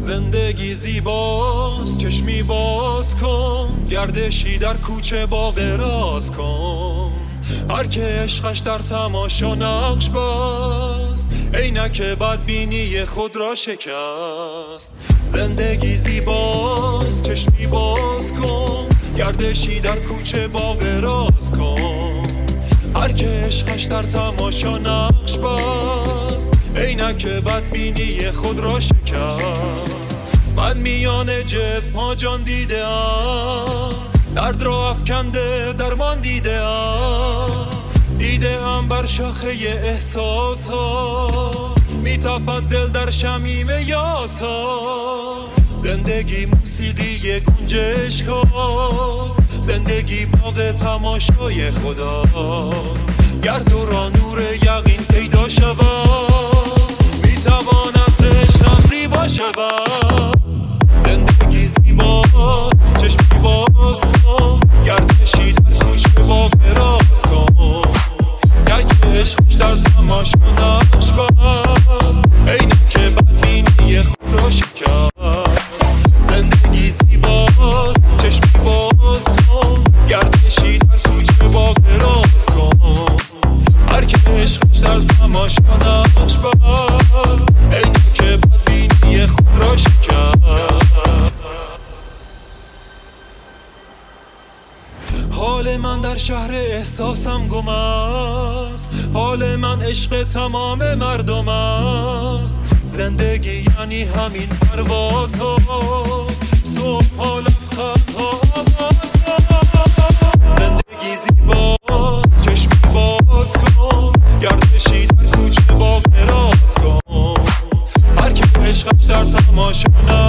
زندگی زیباست، چشمی باز کن، گردشی در کوچه باغ راز کن. هر که عشقش در تماشا نقش بست، عینک بدبینی خود را شکست. زندگی زیباست، چشمی باز کن، گردشی در کوچه باغ راز کن. هر که عشقش در تماشا نقش بست، عینک بدبینی خود را شکست. من میان جسم ها جان دیده ام، درد را افکنده درمان دیده ام. دیده ام بر شاخه احساس ها، میتپد دل در شمیم یاس ها. زندگی موسیقی گنجشک هاست، زندگی باغ تماشای خداست. گر تو را نور یقین پیدا شود، میتوان از عشقم زیبا شود. زندگی زیباست، چشمی باز کن، گردشی در کوچه باغ راز کن. یک عشقش در تماشا نقش بست، عینک بدبینی خود را شکست. زندگی زیباست، چشمی باز کن، گردشی در کوچه باغ راز کن. هر که عشقش در تماشا نقش بست، عینک بدبینی خود را شکست. حال من در شهر احساسم گم است، حال من عشق تمام مردم است. زندگی یعنی همین پروازها، صبح ها لبخندها آوازها. زندگی زیباست، چشمی باز کن، گردشی در کوچه باغ راز کن. هر که عشقش در تماشا